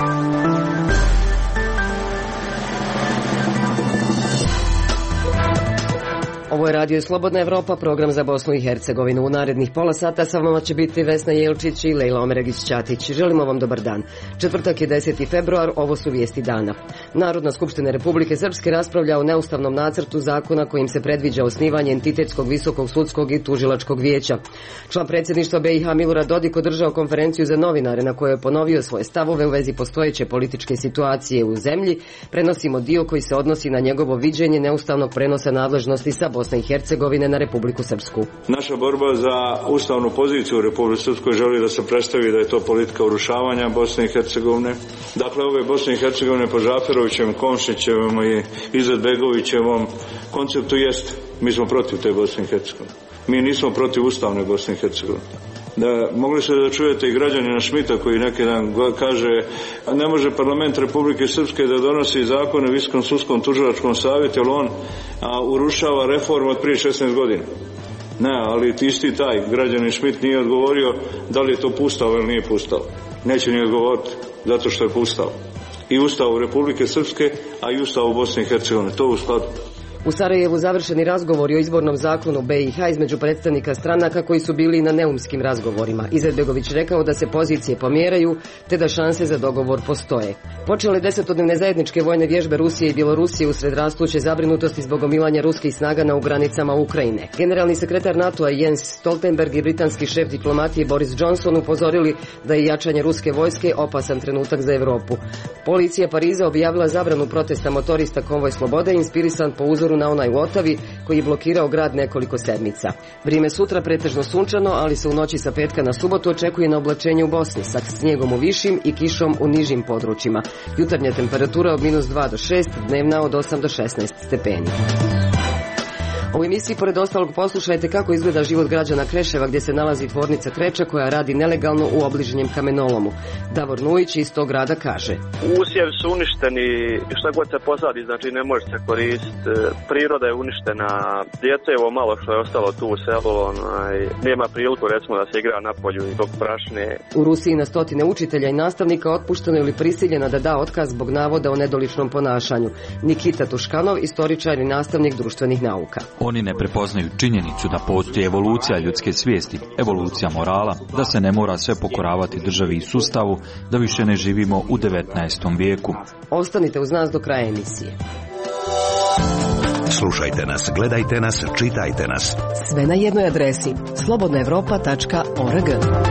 Ovo je Radio Slobodna Evropa, program za Bosnu i Hercegovinu. U narednih pola sata sa vama će biti Vesna Jelčić i Lejla Omeregić-Ćatić. Želimo vam dobar dan. Četvrtak je 10. februar, ovo su vijesti dana. Narodna skupština Republike Srpske raspravlja o neustavnom nacrtu zakona kojim se predviđa osnivanje entitetskog visokog sudskog i tužilačkog vijeća. Član predsjedništva BiH Milorad Dodik održao konferenciju za novinare na kojoj je ponovio svoje stavove u vezi postojeće političke situacije u zemlji. Prenosimo dio koji se odnosi na njegovo viđenje neustavnog prenosa nadležnosti sa Bosne i Hercegovine na Republiku Srpsku. Naša borba za ustavnu poziciju u Republici Srpskoj želi da se predstavi da je to politika urušavanja Bosne i Hercegovine. Dakle, ove Bosne i Hercegovine po Žaferovićevom, Komšićevom i Izetbegovićevom konceptu jest, mi smo protiv te Bosne i Hercegovine. Mi nismo protiv ustavne Bosne i Hercegovine. Mogli ste da čujete i građanina Šmita koji neki dan kaže ne može parlament Republike Srpske da donosi zakone o Visokom sudskom tužilačkom savjetu jer on urušava reformu od prije 16 godina. Ne, ali isti taj građanin Šmit nije odgovorio da li je to pustao ili nije pustao. Neće ni odgovoriti zato što je pustao. I Ustavu Republike Srpske, a i Ustavu Bosne i Hercegovine. To u skladu. U Sarajevu završeni razgovori o izbornom zakonu BiH između predstavnika stranaka koji su bili na neumskim razgovorima. Izetbegović rekao da se pozicije pomjeraju te da šanse za dogovor postoje. Počele 10-dnevne zajedničke vojne vježbe Rusije i Bjelorusije usred rastuće zabrinutosti zbog gomilanja ruskih snaga na granicama Ukrajine. Generalni sekretar NATO-a Jens Stoltenberg i britanski šef diplomatije Boris Johnson upozorili da je jačanje ruske vojske opasan trenutak za Europu. Policija Pariza objavila zabranu protesta motorista Konvoj slobode inspirisan po uzoru na onaj u Otavi koji je blokirao grad nekoliko sedmica. Vrijeme sutra pretežno sunčano, ali se u noći sa petka na subotu očekuje na oblačenje u Bosni sa snijegom u višim i kišom u nižim područjima. Jutarnja temperatura od -2 do 6, dnevna od 8 do 16 stepeni. U emisiji pored ostalog poslušajte kako izgleda život građana Kreševa gdje se nalazi tvornica Kreča koja radi nelegalno u obližnjem kamenolomu. Davor Nujić iz tog grada kaže: usjevi su uništeni, šta god se posadi znači ne može se koristiti, priroda je uništena, djeca je ovo malo što je ostalo tu u selu, nema priliku recimo da se igra na polju i dok prašne. U Rusiji na stotine učitelja i nastavnika otpušteno ili prisiljeno da da otkaz zbog navoda o nedoličnom ponašanju. Nikita Tuškanov, istoričar i nastavnik društvenih nauka. Oni ne prepoznaju činjenicu da postoji evolucija ljudske svijesti, evolucija morala, da se ne mora sve pokoravati državi i sustavu, da više ne živimo u 19. vijeku. Ostanite uz nas do kraja emisije. Slušajte nas, gledajte nas, čitajte nas. Sve na jednoj adresi slobodnaevropa.org.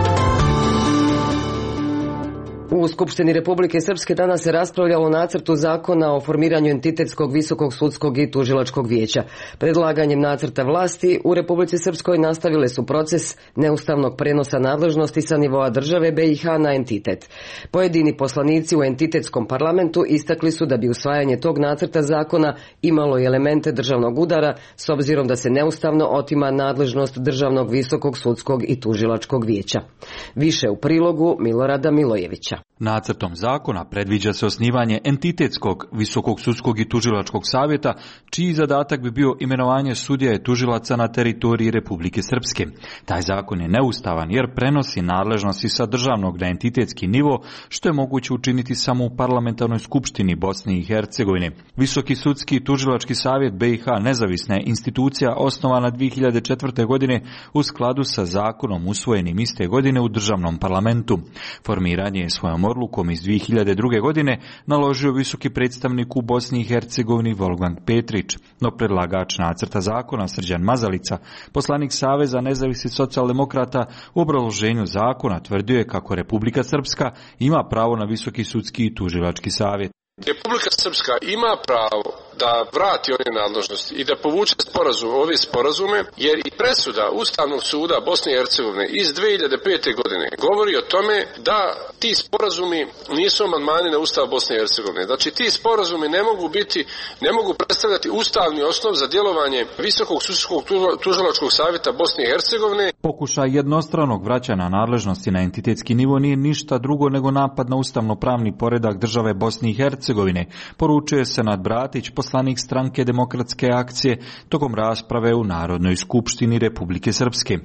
U Skupštini Republike Srpske danas se raspravljalo o nacrtu zakona o formiranju entitetskog visokog sudskog i tužilačkog vijeća. Predlaganjem nacrta vlasti u Republici Srpskoj nastavile su proces neustavnog prenosa nadležnosti sa nivoa države BiH na entitet. Pojedini poslanici u entitetskom parlamentu istakli su da bi usvajanje tog nacrta zakona imalo i elemente državnog udara s obzirom da se neustavno otima nadležnost državnog visokog sudskog i tužilačkog vijeća. Više u prilogu Milorada Milojevića. Nacrtom zakona predviđa se osnivanje entitetskog visokog sudskog i tužilačkog savjeta, čiji zadatak bi bio imenovanje sudija i tužilaca na teritoriji Republike Srpske. Taj zakon je neustavan jer prenosi nadležnosti sa državnog na entitetski nivo, što je moguće učiniti samo u parlamentarnoj skupštini Bosne i Hercegovine. Visoki sudski i tužilački savjet BiH nezavisna je institucija osnovana 2004. godine u skladu sa zakonom usvojenim iste godine u državnom parlamentu. Formiranje je svojom odlukom iz 2002. godine naložio visoki predstavnik u Bosni i Hercegovini Wolfgang Petrić, no predlagač nacrta zakona Srđan Mazalica, poslanik Saveza nezavisnih socijaldemokrata, u obrazloženju zakona tvrdio je kako Republika Srpska ima pravo na visoki sudski i tužilački savjet. Republika Srpska ima pravo da vrati ove nadležnosti i da povuče ove sporazume, jer i presuda Ustavnog suda Bosne i Hercegovine iz 2005. godine govori o tome da ti sporazumi nisu amandmani na Ustav Bosne i Hercegovine. Znači ti sporazumi ne mogu predstavljati ustavni osnov za djelovanje Visokog sudskog tužilačkog savjeta Bosne i Hercegovine. Pokušaj jednostranog vraćanja nadležnosti na entitetski nivo nije ništa drugo nego napad na ustavno-pravni poredak države Bosne i Hercegovine, Hercegovine, poručuje Senad Bratić, poslanik stranke Demokratske akcije, tokom rasprave u Narodnoj skupštini Republike Srpske.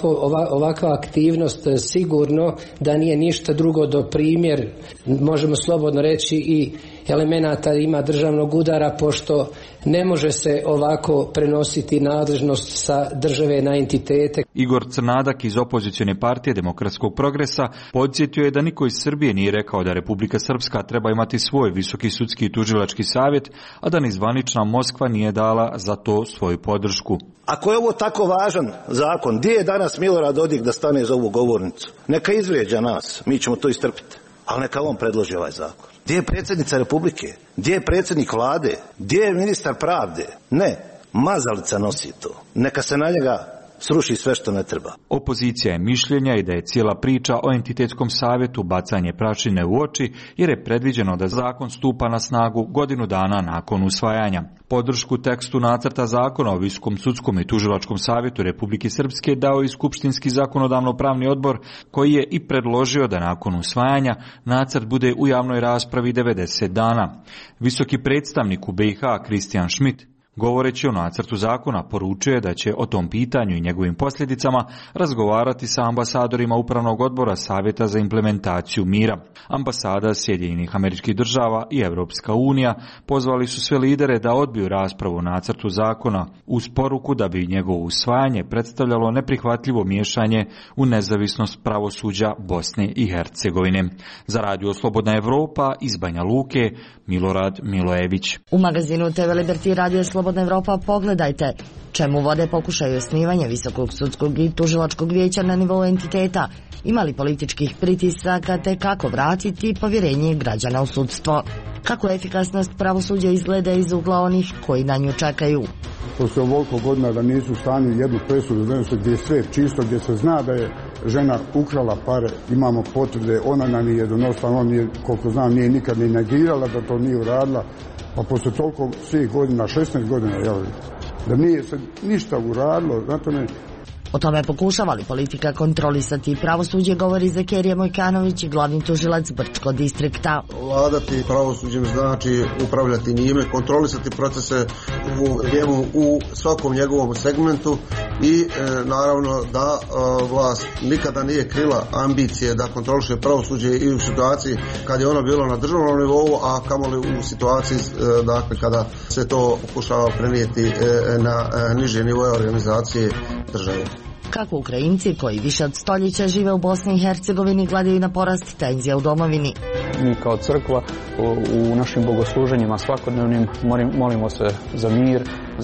Ovakva aktivnost sigurno da nije ništa drugo do primjer, možemo slobodno reći, i elemenata ima državnog udara, pošto ne može se ovako prenositi nadležnost sa države na entitete. Igor Crnadak iz opozicione partije Demokratskog progresa podsjetio je da niko iz Srbije nije rekao da Republika Srpska treba imati svoj visoki sudski i tužilački savjet, a da ni zvanična Moskva nije dala za to svoju podršku. Ako je ovo tako važan zakon, gdje je danas Milorad Dodik da stane za ovu govornicu? Neka izvrijeđa nas, mi ćemo to istrpiti, ali neka on predloži ovaj zakon. Gdje je predsjednica Republike? Gdje je predsjednik vlade? Gdje je ministar pravde? Ne, mazalica nosi to. Neka se na njega sruši sve što ne treba. Opozicija je mišljenja i da je cijela priča o entitetskom savjetu bacanje prašine u oči, jer je predviđeno da zakon stupa na snagu godinu dana nakon usvajanja. Podršku tekstu nacrta zakona o Visokom sudskom i tužilačkom savjetu Republike Srpske dao i Skupštinski zakonodavno-pravni odbor, koji je i predložio da nakon usvajanja nacrt bude u javnoj raspravi 90 dana. Visoki predstavnik u BiH Kristijan Schmidt, govoreći o nacrtu zakona, poručuje da će o tom pitanju i njegovim posljedicama razgovarati sa ambasadorima Upravnog odbora Savjeta za implementaciju mira. Ambasada Sjedinjenih Američkih Država i Europska unija pozvali su sve lidere da odbiju raspravu o nacrtu zakona uz poruku da bi njegovo usvajanje predstavljalo neprihvatljivo miješanje u nezavisnost pravosuđa Bosne i Hercegovine. Za Radio Slobodna Evropa iz Banja Luke, Milorad Milojević. U magazinu TV Liberty Radio Slobodna Evropa pogledajte čemu vode pokušaju osnivanja Visokog sudskog i tužilačkog vijeća na nivou entiteta, ima li političkih pritisaka te kako vratiti povjerenje građana u sudstvo. Kako efikasnost pravosuđa izgleda iz ugla onih koji na nju čekaju. Poslije ovoliko godina da nisu u stanju jednu presudu donijeti gdje je sve čisto, gdje se zna da je žena ukrala pare, imamo potvrde, ona nam je donosila, on je, koliko znam, nije nikad ni negirala da to nije uradila, pa poslije toliko svih godina, 16 godina, da nije se ništa uradilo, zato ne. O tome pokušava li politika kontrolisati pravosuđe, govori Zekerija Mojkanović, glavni tužilac Brčkog distrikta. Vladati pravosuđem znači upravljati njime, kontrolisati procese u svakom njegovom segmentu i naravno da vlast nikada nije krila ambicije da kontroliše pravosuđe i u situaciji kad je ono bilo na državnom nivou, a kamoli u situaciji dakle kada se to pokušava prenijeti na niže nivoje organizacije države. Kako Ukrajinci koji više od stoljeća žive u Bosni i Hercegovini gledaju na porast tenzija u domovini. Mi kao crkva u našim bogosluženjima svakodnevnim molimo se za mir,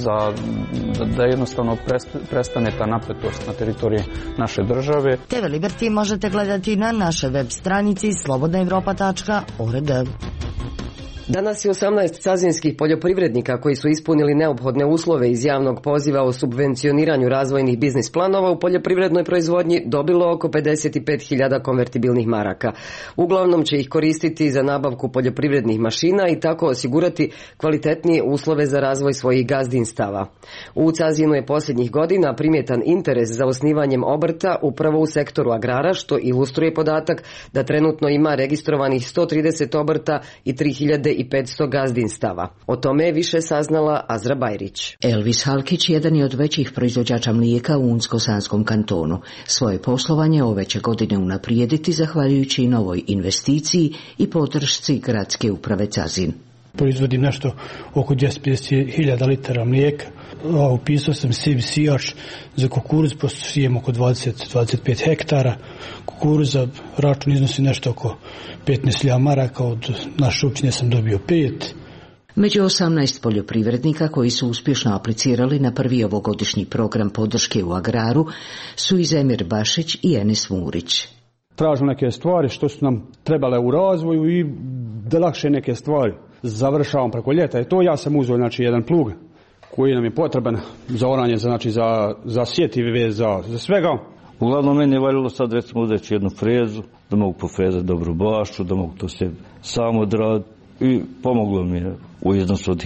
da jednostavno prestane ta napetost na teritoriji naše države. TV Liberty možete gledati na našoj web stranici slobodnaevropa.org. Danas je 18 cazinskih poljoprivrednika koji su ispunili neophodne uslove iz javnog poziva o subvencioniranju razvojnih biznis planova u poljoprivrednoj proizvodnji dobilo oko 55.000 konvertibilnih maraka. Uglavnom će ih koristiti za nabavku poljoprivrednih mašina i tako osigurati kvalitetnije uslove za razvoj svojih gazdinstava. U Cazinu je posljednjih godina primjetan interes za osnivanjem obrta upravo u sektoru agrara, što ilustruje podatak da trenutno ima registrovanih 130 obrta i 3.500 gazdinstava. O tome je više saznala Azra Bajrić. Elvis Halkić jedan je od većih proizvođača mlijeka u Unsko-Sanskom kantonu. Svoje poslovanje ove će godine unaprijediti zahvaljujući novoj investiciji i podršci gradske uprave Cazin. Proizvodim nešto oko 250.000 litara mlijeka. Upisao sam sijač za kukuruz, pošto sijem oko 20-25 hektara. Kukuruza račun iznosi nešto oko 15.000 maraka, od naše općine sam dobio 5. Među 18 poljoprivrednika koji su uspješno aplicirali na prvi ovogodišnji program podrške u agraru su i Zemir Bašić i Enis Murić. Tražimo neke stvari što su nam trebale u razvoju i da lakše neke stvari završavam preko ljeta. I to ja sam uzeo jedan plug koji nam je potreban za oranje, za sjetive, za svega. Uglavnom meni je valjalo sad recimo uzeći jednu frezu, da mogu pofrezati dobru bašću, da mogu to sve samo odraditi i pomoglo mi je u iznosu od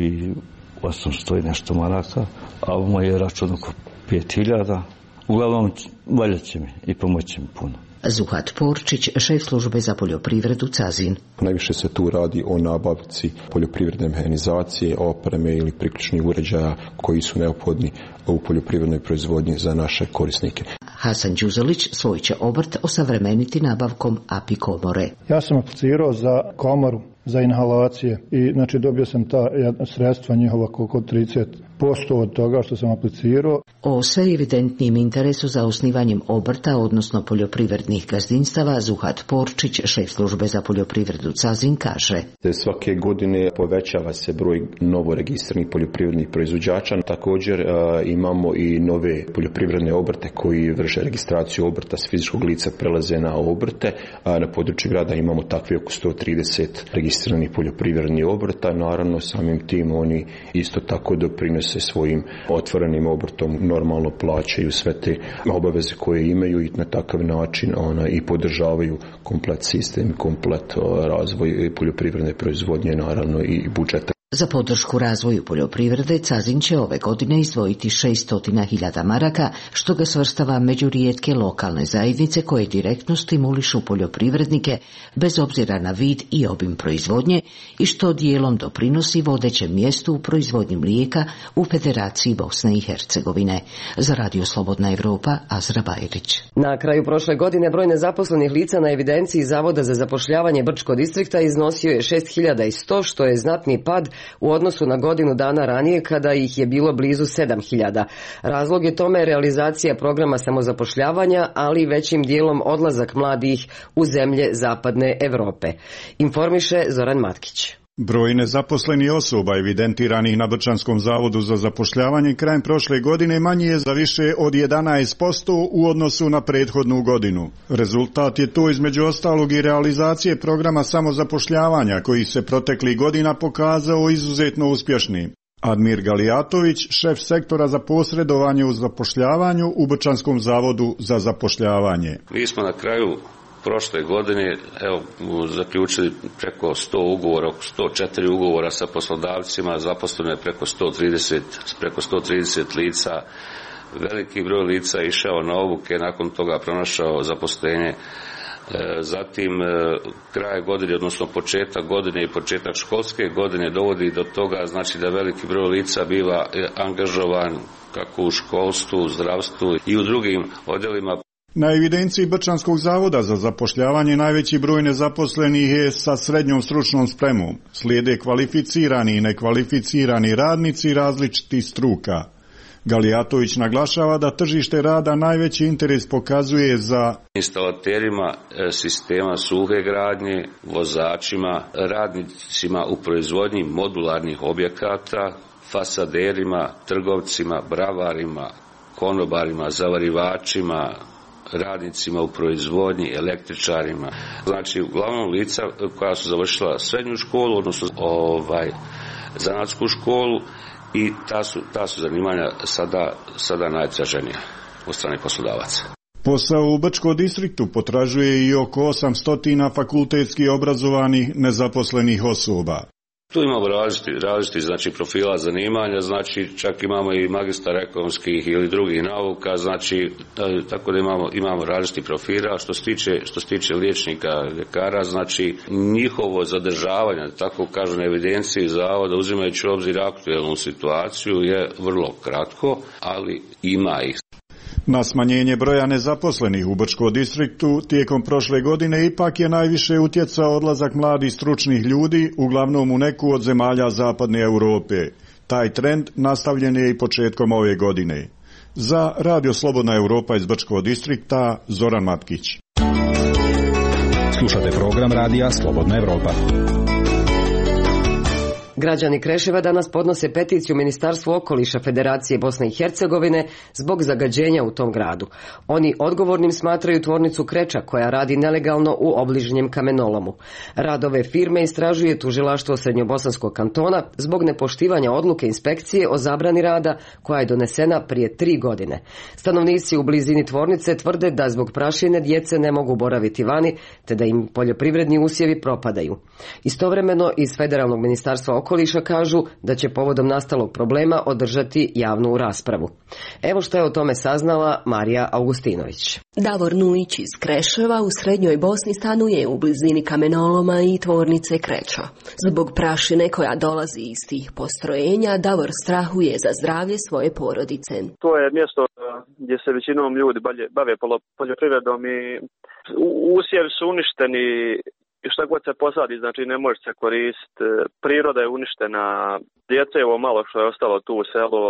1.800 i nešto maraka, a moj je račun oko 5.000. Uglavnom valjat će mi i pomoći mi puno. Zuhat Porčić, šef službe za poljoprivredu Cazin. Najviše se tu radi o nabavci poljoprivredne mehanizacije, opreme ili priključnih uređaja koji su neophodni u poljoprivrednoj proizvodnji za naše korisnike. Hasan Đuzolić svoj će obrt osavremeniti nabavkom API komore. Ja sam aplicirao za komoru za inhalacije i znači dobio sam ta sredstva njihova oko 30% od toga što sam aplicirao. O sve evidentnijem interesu za osnivanjem obrta, odnosno poljoprivrednih gazdinstava, Zuhat Porčić, šef službe za poljoprivredu Cazin, kaže. Svake godine povećava se broj novoregistriranih poljoprivrednih proizvođača. Također imamo i nove poljoprivredne obrte koji vrše registraciju obrta s fizičkog lica prelaze na obrte. Na području grada imamo takve oko 130 registriranih poljoprivrednih obrta. Naravno, samim tim oni isto tako doprinose svojim otvorenim obrtom, normalno plaćaju sve te obaveze koje imaju i na takav način i podržavaju komplet sistem, komplet razvoj poljoprivredne proizvodnje, naravno i budžeta. Za podršku razvoju poljoprivrede Cazin će ove godine izdvojiti 600.000 maraka, što ga svrstava među rijetke lokalne zajednice koje direktno stimulišu poljoprivrednike bez obzira na vid i obim proizvodnje i što dijelom doprinosi vodećem mjestu u proizvodnji mlijeka u Federaciji Bosne i Hercegovine. Za Radio Slobodna Evropa, Azra Bajrić. Na kraju prošle godine broj nezaposlenih lica na evidenciji Zavoda za zapošljavanje Brčkog distrikta iznosio je 6.100, što je znatni pad u odnosu na godinu dana ranije kada ih je bilo blizu 7.000. Razlog je tome realizacija programa samozapošljavanja, ali većim dijelom odlazak mladih u zemlje zapadne Europe. Informiše Zoran Matkić. Broj nezaposlenih osoba evidentiranih na Brčanskom zavodu za zapošljavanje krajem prošle godine manji je za više od 11% u odnosu na prethodnu godinu. Rezultat je to između ostalog i realizacije programa samozapošljavanja koji se proteklih godina pokazao izuzetno uspješnim. Admir Galijatović, šef sektora za posredovanje u zapošljavanju u Brčanskom zavodu za zapošljavanje. Mi smo na kraju prošle godine zaključili preko 100 ugovora, oko 104 ugovora sa poslodavcima, zaposleno je preko 130 lica. Veliki broj lica je išao na obuke, nakon toga pronašao zaposlenje. Zatim kraj godine, odnosno početak godine i početak školske godine dovodi do toga, znači da veliki broj lica biva angažovan kako u školstvu, zdravstvu i u drugim odjelima. Na evidenciji Brčanskog zavoda za zapošljavanje najveći broj nezaposlenih je sa srednjom stručnom spremom. Slijede kvalificirani i nekvalificirani radnici različitih struka. Galijatović naglašava da tržište rada najveći interes pokazuje za instalaterima sistema suhe gradnje, vozačima, radnicima u proizvodnji modularnih objekata, fasaderima, trgovcima, bravarima, konobarima, zavarivačima, radnicima u proizvodnji, električarima. Znači, uglavnom lica koja su završila srednju školu, odnosno zanatsku školu, i ta su zanimanja sada najtraženija od strane poslodavaca. Posao u Brčkom distriktu potražuje i oko 800 fakultetski obrazovanih nezaposlenih osoba. Tu imamo različiti znači profila zanimanja, znači čak imamo i magistar ekonomskih ili drugih nauka, znači tako da imamo različiti profila. Što se tiče liječnika, ljekara, znači njihovo zadržavanje, tako kažu na evidenciji zavoda, uzimajući u obzir aktualnu situaciju, je vrlo kratko, ali ima ih. Na smanjenje broja nezaposlenih u Brčkom distriktu tijekom prošle godine ipak je najviše utjecao odlazak mladih stručnih ljudi, uglavnom u neku od zemalja zapadne Europe. Taj trend nastavljen je i početkom ove godine. Za Radio Slobodna Europa iz Brčkog distrikta, Zoran Matkić. Slušate program Radija Slobodna Europa. Građani Kreševa danas podnose peticiju Ministarstvu okoliša Federacije Bosne i Hercegovine zbog zagađenja u tom gradu. Oni odgovornim smatraju tvornicu Kreča koja radi nelegalno u obližnjem kamenolomu. Rad ove firme istražuje tužilaštvo Srednjobosanskog kantona zbog nepoštivanja odluke inspekcije o zabrani rada koja je donesena prije 3 godine. Stanovnici u blizini tvornice tvrde da zbog prašine djece ne mogu boraviti vani te da im poljoprivredni usjevi propadaju. Istovremeno iz Federalnog ministarstva okoliša okoliša kažu da će povodom nastalog problema održati javnu raspravu. Evo što je o tome saznala Marija Augustinović. Davor Nujić iz Kreševa u srednjoj Bosni stanuje u blizini kamenoloma i tvornice Kreča. Zbog prašine koja dolazi iz tih postrojenja, Davor strahuje za zdravlje svoje porodice. To je mjesto gdje se većinom ljudi bave poljoprivredom i usjevi su uništeni. I šta god se posadi, znači ne može se koristiti. Priroda je uništena. Djece je ovo malo što je ostalo tu u selu,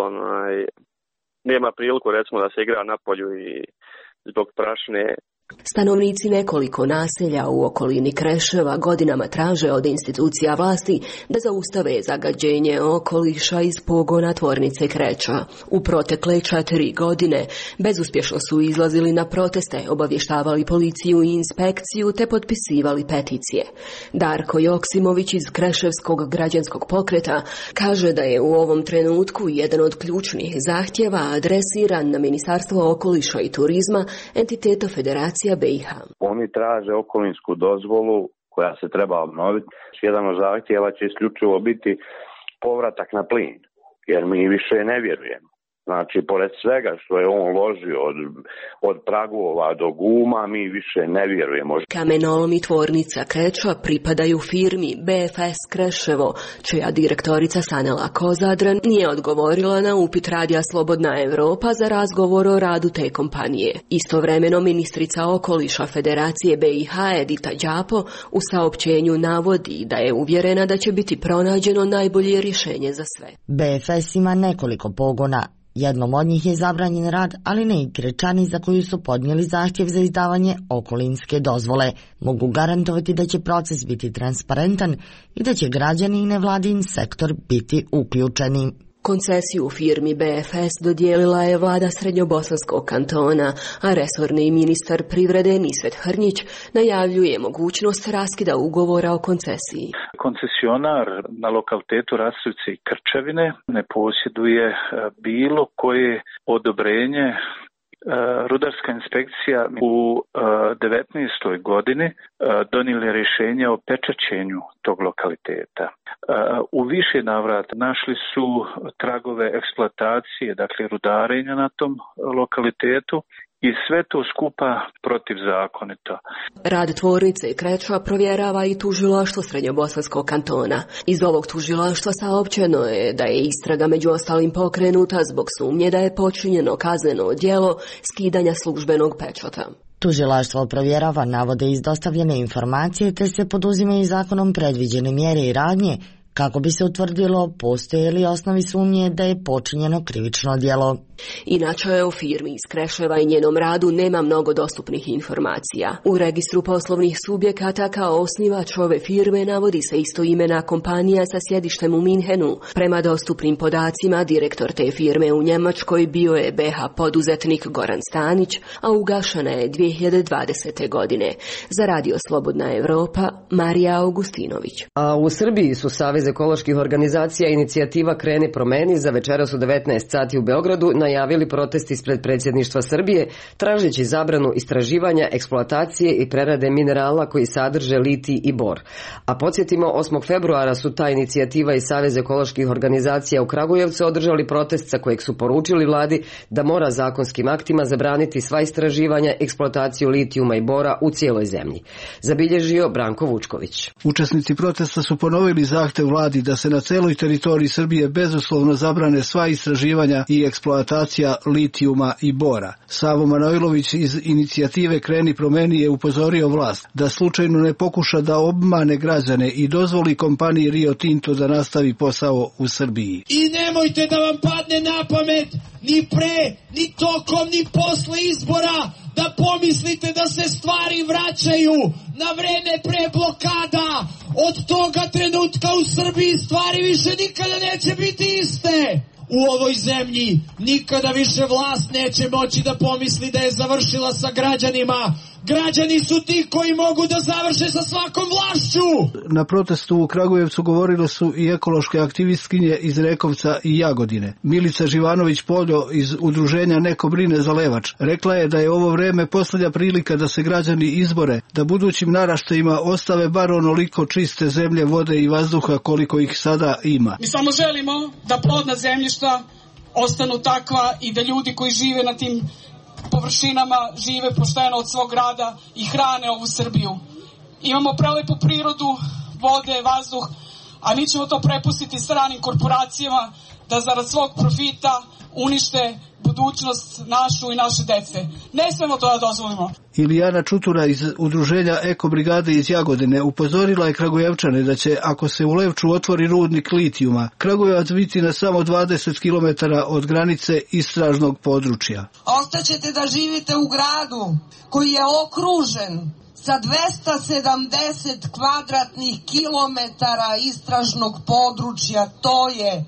nema priliku recimo da se igra na polju i zbog prašine. Stanovnici nekoliko naselja u okolini Kreševa godinama traže od institucija vlasti da zaustave zagađenje okoliša iz pogona tvornice Kreča. U protekle 4 godine bezuspješno su izlazili na proteste, obavještavali policiju i inspekciju te potpisivali peticije. Darko Joksimović iz Kreševskog građanskog pokreta kaže da je u ovom trenutku jedan od ključnih zahtjeva adresiran na Ministarstvo okoliša i turizma, entiteta Federacije BiH. Oni traže okolinsku dozvolu koja se treba obnoviti. Jedan od zahtjeva će isključivo biti povratak na plin, jer mi više ne vjerujemo. Znači, pored svega što je on ložio od pragova do guma, mi više ne vjerujemo. Kamenolom i tvornica Kreča pripadaju firmi BFS Kreševo, čija direktorica Sanela Kozadran nije odgovorila na upit Radija Slobodna Evropa za razgovor o radu te kompanije. Istovremeno ministrica okoliša Federacije BiH Edita Đapo u saopćenju navodi da je uvjerena da će biti pronađeno najbolje rješenje za sve. BFS ima nekoliko pogona. Jednom od njih je zabranjen rad, ali ne i Krečani za koju su podnijeli zahtjev za izdavanje okolinske dozvole. Mogu garantovati da će proces biti transparentan i da će građani i nevladin sektor biti uključeni. Koncesiju firmi BFS dodijelila je vlada Srednjobosanskog kantona, a resorni ministar privrede Nisvet Hrnjić najavljuje mogućnost raskida ugovora o koncesiji. Koncesionar na lokalitetu Rastovci i Krčevine ne posjeduje bilo koje odobrenje. Rudarska inspekcija u 19. godini donijela rješenje o pečaćenju tog lokaliteta. U više navrata našli su tragove eksploatacije, dakle rudarenja na tom lokalitetu i sve to skupa protivzakonito. Rad tvornice Kreča provjerava i tužilaštvo Srednjobosanskog kantona. Iz ovog tužilaštva saopćeno je da je istraga među ostalim pokrenuta zbog sumnje da je počinjeno kazneno djelo skidanja službenog pečata. Tužilaštvo provjerava navode iz dostavljene informacije te se poduzimaju zakonom predviđene mjere i radnje kako bi se utvrdilo postoje li osnovi sumnje da je počinjeno krivično djelo. Inače, o firmi iz Kreševa i njenom radu nema mnogo dostupnih informacija. U registru poslovnih subjekata kao osnivač ove firme navodi se istoimena kompanija sa sjedištem u Minhenu. Prema dostupnim podacima, direktor te firme u Njemačkoj bio je BH poduzetnik Goran Stanić, a ugašena je 2020. godine. Za Radio Slobodna Evropa, Marija Augustinović. A u Srbiji su Savez ekoloških organizacija inicijativa Kreni promeni za večeras u 19 sati u Beogradu najavili protest ispred predsjedništva Srbije, tražeći zabranu istraživanja, eksploatacije i prerade minerala koji sadrže litij i bor. A podsjetimo, 8. februara su ta inicijativa i Savez ekoloških organizacija u Kragujevcu održali protest sa kojeg su poručili vladi da mora zakonskim aktima zabraniti sva istraživanja, eksploataciju litijuma i bora u cijeloj zemlji. Zabilježio Branko Vučković. Učesnici protesta su ponovili zahtev vladi da se na celoj teritoriji Srbije bezuslovno zabrane sva istraživanja i eksploatacija litijuma i bora. Savo Manojlović iz inicijative Kreni promeni je upozorio vlast da slučajno ne pokuša da obmane građane i dozvoli kompaniji Rio Tinto da nastavi posao u Srbiji. I nemojte da vam padne na pamet ni pre, ni tokom, ni posle izbora da pomislite da se stvari vraćaju na vreme pre blokada. Od toga trenutka u Srbiji stvari više nikada neće biti iste. U ovoj zemlji nikada više vlast neće moći da pomisli da je završila sa građanima. Građani su ti koji mogu da završe sa svakom vlašću. Na protestu u Kragujevcu govorile su i ekološke aktivistkinje iz Rekovca i Jagodine. Milica Živanović-Poljo iz udruženja Neko brine za Levač rekla je da je ovo vreme posljednja prilika da se građani izbore, da budućim naraštajima ostave bar onoliko čiste zemlje, vode i vazduha koliko ih sada ima. Mi samo želimo da plodna zemljišta ostanu takva i da ljudi koji žive na tim površinama žive pošteno od svog rada i hrane ovu Srbiju. Imamo prelepu prirodu, vode, vazduh, a mi ćemo to prepustiti stranim korporacijama da zarad svog profita unište budućnost našu i naše dece. Ne smemo to da dozvolimo. Ilijana Čutura iz udruženja Eko brigade iz Jagodine upozorila je Kragujevčane da će, ako se u Levču otvori rudnik litijuma, Kragujevac biti na samo 20 km od granice istražnog područja. Ostaćete da živite u gradu koji je okružen sa 270 kvadratnih kilometara istražnog područja, to je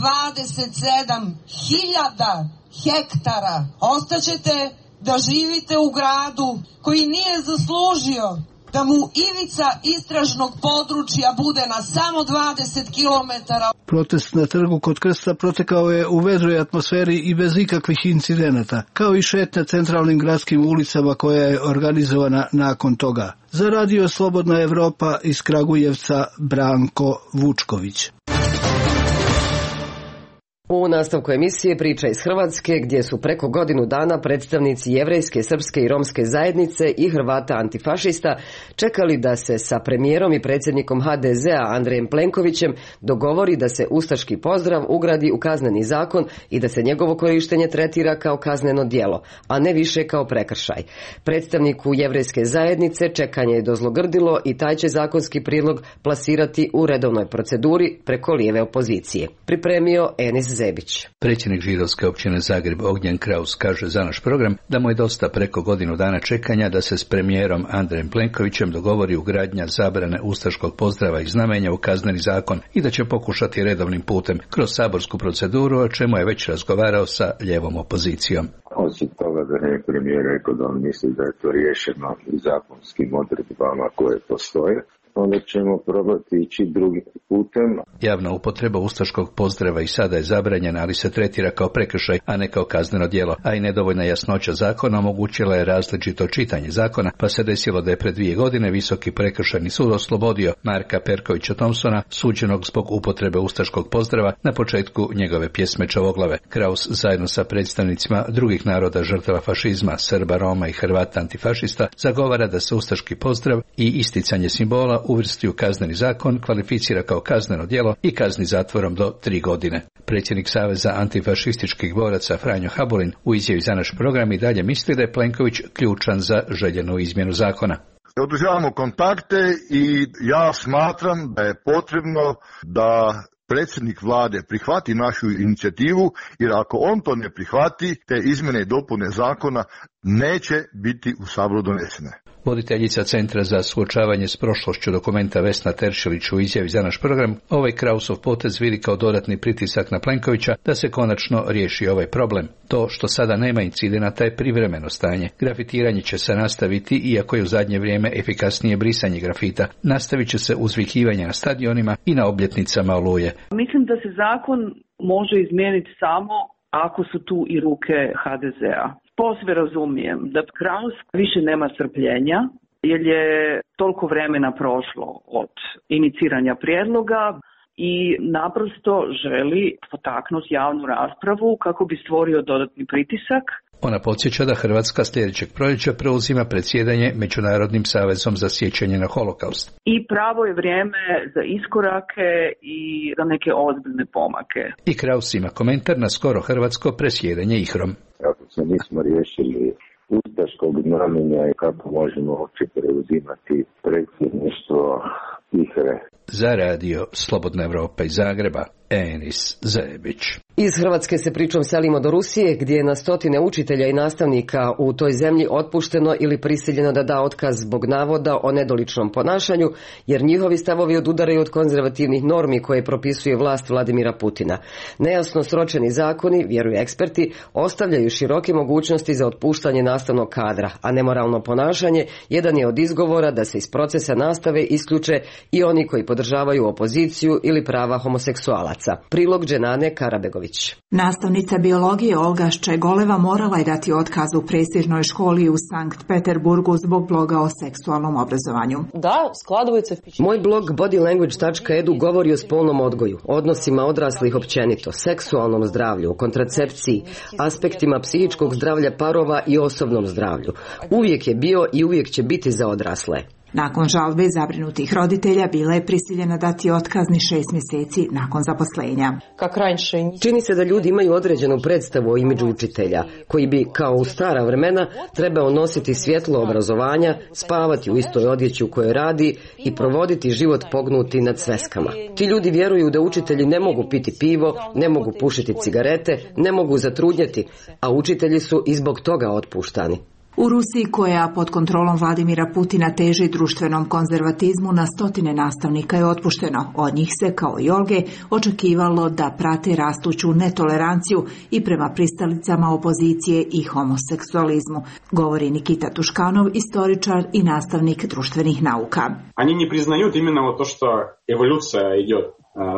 27.000 hektara. Ostaćete da živite u gradu koji nije zaslužio da mu ivica istražnog područja bude na samo 20 kilometara. Protest na trgu kod Krsta protekao je u vedroj atmosferi i bez ikakvih incidenata, kao i šetnja centralnim gradskim ulicama koja je organizovana nakon toga. Za Radio Slobodna Evropa iz Kragujevca Branko Vučković. U nastavku emisije priča iz Hrvatske, gdje su preko godinu dana predstavnici jevrejske, srpske i romske zajednice i Hrvata antifašista čekali da se sa premijerom i predsjednikom HDZ-a Andrejem Plenkovićem dogovori da se ustaški pozdrav ugradi u kazneni zakon i da se njegovo korištenje tretira kao kazneno djelo, a ne više kao prekršaj. Predstavniku jevrejske zajednice čekanje je dozlogrdilo i taj će zakonski prijedlog plasirati u redovnoj proceduri preko lijeve opozicije. Pripremio Enis Zebić. Predsjednik židovske općine Zagreb Ognjen Kraus kaže za naš program da mu je dosta preko godinu dana čekanja da se s premijerom Andrejem Plenkovićem dogovori ugradnja zabrane ustaškog pozdrava i znamenja u kazneni zakon i da će pokušati redovnim putem kroz saborsku proceduru, o čemu je već razgovarao sa lijevom opozicijom. Osim toga da je premijer rekao da on misli da je to riješeno i zakonskim odredbama koje postoje, onda ćemo probati ići drugim putem. Javna upotreba ustaškog pozdrava i sada je zabranjena, ali se tretira kao prekršaj, a ne kao kazneno djelo, a i nedovoljna jasnoća zakona omogućila je različito čitanje zakona, pa se desilo da je pred 2 godine Visoki prekršajni sud oslobodio Marka Perkovića Thompsona, suđenog zbog upotrebe ustaškog pozdrava na početku njegove pjesme Čavoglave. Kraus zajedno sa predstavnicima drugih naroda žrtava fašizma, Srba, Roma i Hrvata antifašista zagovara da se ustaški pozdrav i isticanje simbola uvrsti u kazneni zakon, kvalificira kao kazneno djelo i kazni zatvorom do 3 godine. Predsjednik Saveza antifašističkih boraca Franjo Habulin u izjavi za naš program i dalje misli da je Plenković ključan za željenu izmjenu zakona. Održavamo kontakte i ja smatram da je potrebno da predsjednik vlade prihvati našu inicijativu, jer ako on to ne prihvati, te izmjene i dopune zakona neće biti u Saboru donesene. Voditeljica Centra za suočavanje s prošlošću Dokumenta Vesna Teršelić u izjavi za naš program ovaj Krausov potez vidi kao dodatni pritisak na Plenkovića da se konačno riješi ovaj problem. To što sada nema incidenata je privremeno stanje. Grafitiranje će se nastaviti, iako je u zadnje vrijeme efikasnije brisanje grafita. Nastavit će se uzvikivanje na stadionima i na obljetnicama Oluje. Mislim da se zakon može izmijeniti samo ako su tu i ruke HDZ-a. Posve razumijem da Kraus više nema strpljenja, jer je toliko vremena prošlo od iniciranja prijedloga i naprosto želi potaknuti javnu raspravu kako bi stvorio dodatni pritisak. Ona podsjeća da Hrvatska sljedećeg proljeća preuzima predsjedanje Međunarodnim savezom za sjećanje na holokaust. I pravo je vrijeme za iskorake i za neke ozbiljne pomake. I Kraus ima komentar na skoro hrvatsko presjedanje IHRA-om. Ako se nismo riješili ustaškog znamenja i kako možemo uopće preuzimati predsjedništvo IHRA-e. Za radio Slobodna Evropa iz Zagreba, Enis Zebić. Iz Hrvatske se pričom selimo do Rusije, gdje je na stotine učitelja i nastavnika u toj zemlji otpušteno ili prisiljeno da da otkaz zbog navoda o nedoličnom ponašanju, jer njihovi stavovi odudaraju od konzervativnih normi koje propisuje vlast Vladimira Putina. Nejasno sročeni zakoni, vjeruju eksperti, ostavljaju široke mogućnosti za otpuštanje nastavnog kadra, a nemoralno ponašanje jedan je od izgovora da se iz procesa nastave isključe i oni koji podržavaju opoziciju ili prava homoseksualaca. Prilog Dženane Karabegović. Nastavnica biologije Olga Ščegoleva morala je dati otkaz u prestižnoj školi u Sankt Peterburgu zbog bloga o seksualnom obrazovanju. Moj blog bodylanguage.edu govori o spolnom odgoju, odnosima odraslih općenito, seksualnom zdravlju, kontracepciji, aspektima psihičkog zdravlja parova i osobnom zdravlju. Uvijek je bio i uvijek će biti za odrasle. Nakon žalbe zabrinutih roditelja bila je prisiljena dati otkazni 6 mjeseci nakon zaposlenja. Čini se da ljudi imaju određenu predstavu o imidžu učitelja, koji bi, kao u stara vremena, trebao nositi svjetlo obrazovanja, spavati u istoj odjeći u kojoj radi i provoditi život pognuti nad sveskama. Ti ljudi vjeruju da učitelji ne mogu piti pivo, ne mogu pušiti cigarete, ne mogu zatrudnjeti, a učitelji su i zbog toga otpuštani. U Rusiji, koja pod kontrolom Vladimira Putina teži društvenom konzervatizmu, na stotine nastavnika je otpušteno. Od njih se, kao i Olge, očekivalo da prate rastuću netoleranciju i prema pristalicama opozicije i homoseksualizmu, govori Nikita Tuškanov, istoričar i nastavnik društvenih nauka. Они не признают именно то, что эволюция идет.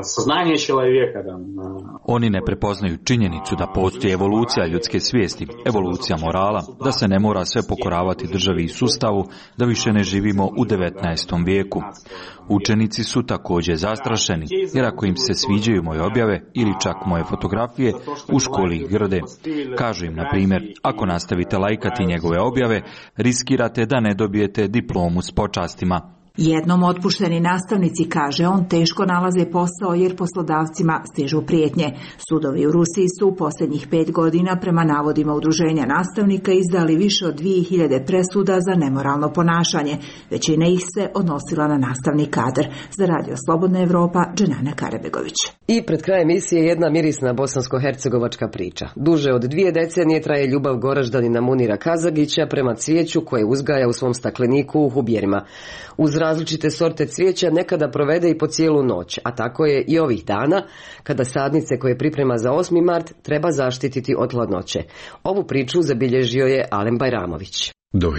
Oni ne prepoznaju činjenicu da postoji evolucija ljudske svijesti, evolucija morala, da se ne mora sve pokoravati državi i sustavu, da više ne živimo u 19. vijeku. Učenici su također zastrašeni, jer ako im se sviđaju moje objave ili čak moje fotografije, u školi ih grde. Kažu im, na primjer, ako nastavite lajkati njegove objave, riskirate da ne dobijete diplomu s počastima. Jednom otpušteni nastavnici, kaže on, teško nalaze posao jer poslodavcima stižu prijetnje. Sudovi u Rusiji su u posljednjih 5 godina prema navodima udruženja nastavnika izdali više od 2000 presuda za nemoralno ponašanje. Većina ih se odnosila na nastavni kadar. Za radio Slobodna Evropa, Dženana Karabegović. I pred krajem emisije jedna mirisna bosansko-hercegovačka priča. Duže od 2 decenije traje ljubav Goraždanina Munira Kazagića prema cvijeću koje uzgaja u svom stakleniku u Hubjerima. Uz različite sorte cvijeća nekada provede i po cijelu noć, a tako je i ovih dana, kada sadnice koje priprema za 8. mart treba zaštititi od hladnoće. Ovu priču zabilježio je Alen Bajramović. Do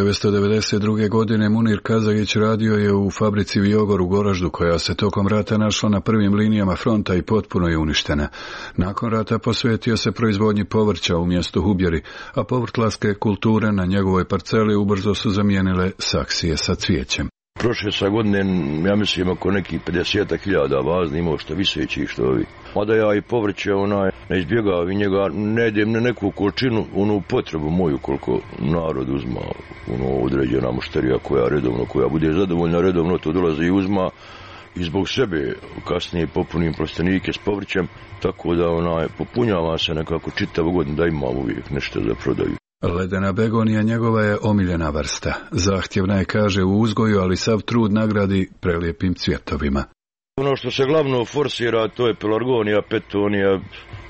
1992. godine Munir Kazagić radio je u fabrici Viogor u Goraždu, koja se tokom rata našla na prvim linijama fronta i potpuno je uništena. Nakon rata posvetio se proizvodnji povrća u mjestu Hubjeri, a povrtlarske kulture na njegovoj parceli ubrzo su zamijenile saksije sa cvijećem. Prošle sa godine, ja mislim, oko nekih 50.000 vazni imao što viseći što ovi. Mada ja i povrće ne izbjegavam i njega, ne idem na neku količinu, potrebu moju koliko narod uzma, određena mušterija koja bude zadovoljna redovno to dolazi i uzma i zbog sebe kasnije popunim plastenike s povrćem, tako da popunjava se nekako čitavu godinu da ima uvijek nešto za prodaju. Ledena begonija njegova je omiljena vrsta. Zahtjevna je, kaže, u uzgoju, ali sav trud nagradi prelijepim cvjetovima. Ono što se glavno forsira, to je pelargonija, petonija,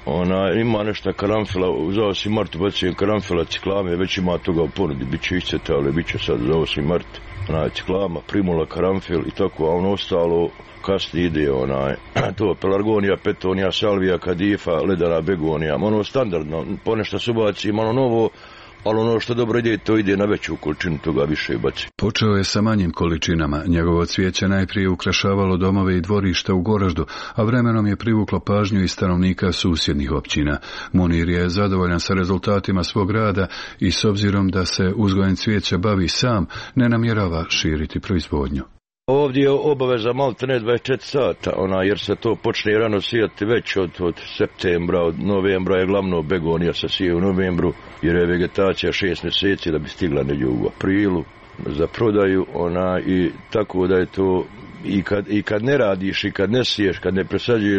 ima nešto karamfila, za 8. mart ubacujem karamfila, ciklame, već ima toga u ponudi, bit će isceta, ali bit će sad za 8. mart, ciklama, primula, karamfil i tako, a ono ostalo kasnije ide to pelargonija, petonija, salvija, kadifa, ledena begonija, standardno, ponešto se ubacim, novo, ali ono što dobro ide, to ide na veću količinu, toga više baci. Počeo je sa manjim količinama. Njegovo cvijeće najprije ukrašavalo domove i dvorišta u Goraždu, a vremenom je privuklo pažnju i stanovnika susjednih općina. Munir je zadovoljan sa rezultatima svog rada i s obzirom da se uzgojem cvijeća bavi sam, ne namjerava širiti proizvodnju. Ovdje je obaveza maltene 24 sata, jer se to počne rano sijati već od septembra, od novembra je glavno begonija se sije u novembru, jer je vegetacija 6 mjeseci da bi stigla negdje u aprilu za prodaju, i tako da je to i kad ne radiš i kad ne siješ, kad ne presađuješ,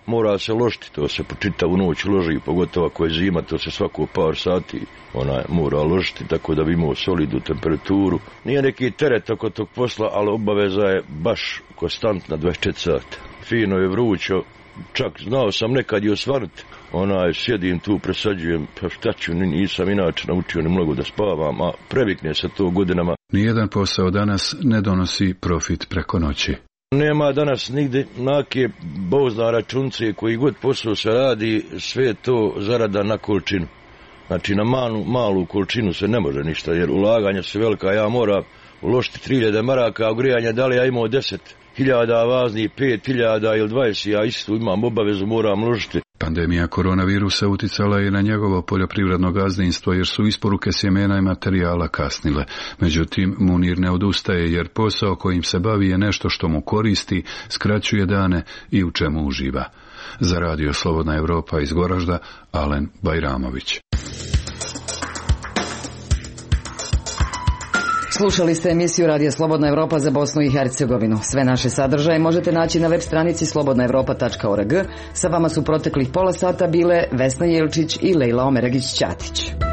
mora se ložiti, to se po čitavu noć loži, pogotovo ako je zima, to se svako par sati mora ložiti, tako da bi imao solidnu temperaturu. Nije neki teret oko tog posla, ali obaveza je baš konstantna 24 sata. Fino je vrućo, čak znao sam nekad i osvanuti. Sjedim tu, presađujem, pa šta ću, nisam inače naučio ni mnogo da spavam, a previkne se to godinama. Nijedan posao danas ne donosi profit preko noći. Nema danas nigde nake bozna računce, koji god posao se radi, sve to zarada na količinu. Znači na malu količinu se ne može ništa, jer ulaganja su velika, ja moram uložiti 3000 maraka, a grijanje da li ja imao 10.000 vazni, 5.000 ili 20, ja isto imam obavezu, moram uložiti. Pandemija koronavirusa uticala je na njegovo poljoprivredno gazdinstvo jer su isporuke sjemena i materijala kasnile. Međutim, Munir ne odustaje jer posao kojim se bavi je nešto što mu koristi, skraćuje dane i u čemu uživa. Za Radio Slobodna Evropa iz Goražda, Alen Bajramović. Slušali ste emisiju Radija Slobodna Evropa za Bosnu i Hercegovinu. Sve naše sadržaje možete naći na web stranici slobodnaevropa.org. Sa vama su proteklih pola sata bile Vesna Jelčić i Lejla Omeragić-Ćatić.